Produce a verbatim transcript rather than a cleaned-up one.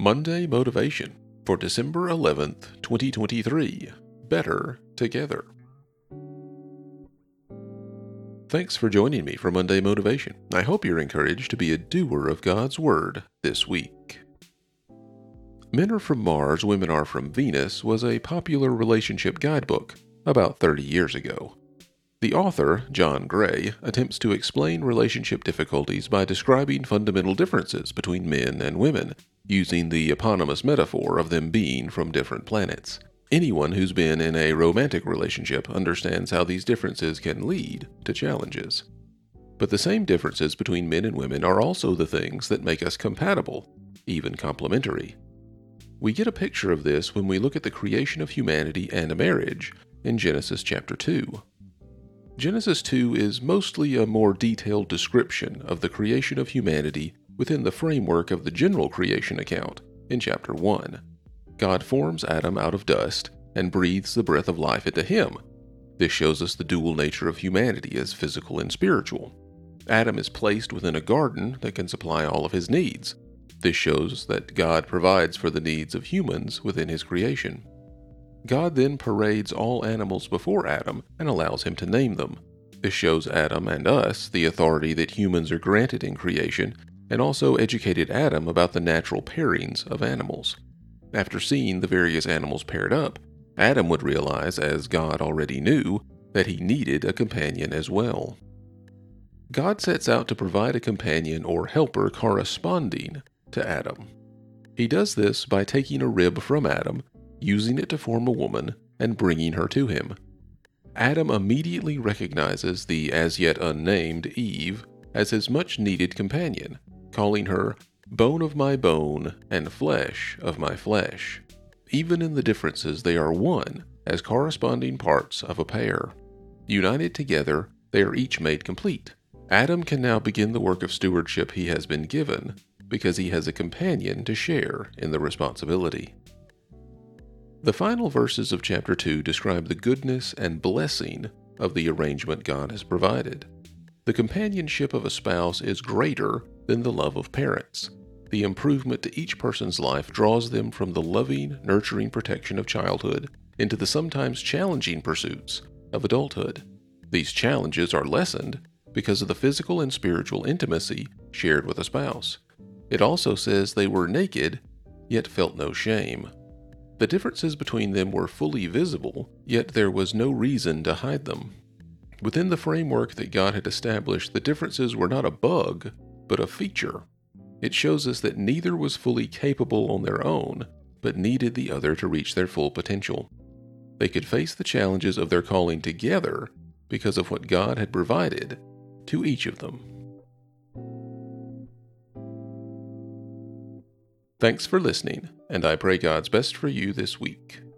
Monday Motivation for December eleventh, twenty twenty-three. Better Together. Thanks for joining me for Monday Motivation. I hope you're encouraged to be a doer of God's Word this week. Men Are From Mars, Women Are From Venus was a popular relationship guidebook about thirty years ago. The author, John Gray, attempts to explain relationship difficulties by describing fundamental differences between men and women, using the eponymous metaphor of them being from different planets. Anyone who's been in a romantic relationship understands how these differences can lead to challenges. But the same differences between men and women are also the things that make us compatible, even complementary. We get a picture of this when we look at the creation of humanity and a marriage in Genesis chapter two. Genesis two is mostly a more detailed description of the creation of humanity within the framework of the general creation account in chapter one. God forms Adam out of dust and breathes the breath of life into him. This shows us the dual nature of humanity as physical and spiritual. Adam is placed within a garden that can supply all of his needs. This shows that God provides for the needs of humans within his creation. God then parades all animals before Adam and allows him to name them. This shows Adam and us the authority that humans are granted in creation, and also educated Adam about the natural pairings of animals. After seeing the various animals paired up, Adam would realize, as God already knew, that he needed a companion as well. God sets out to provide a companion or helper corresponding to Adam. He does this by taking a rib from Adam, using it to form a woman, and bringing her to him. Adam immediately recognizes the as yet unnamed Eve as his much-needed companion, calling her bone of my bone and flesh of my flesh. Even in the differences, they are one as corresponding parts of a pair. United together, they are each made complete. Adam can now begin the work of stewardship he has been given because he has a companion to share in the responsibility. The final verses of chapter two describe the goodness and blessing of the arrangement God has provided. The companionship of a spouse is greater than the love of parents. The improvement to each person's life draws them from the loving, nurturing protection of childhood into the sometimes challenging pursuits of adulthood. These challenges are lessened because of the physical and spiritual intimacy shared with a spouse. It also says they were naked, yet felt no shame. The differences between them were fully visible, yet there was no reason to hide them. Within the framework that God had established, the differences were not a bug, but a feature. It shows us that neither was fully capable on their own, but needed the other to reach their full potential. They could face the challenges of their calling together because of what God had provided to each of them. Thanks for listening, and I pray God's best for you this week.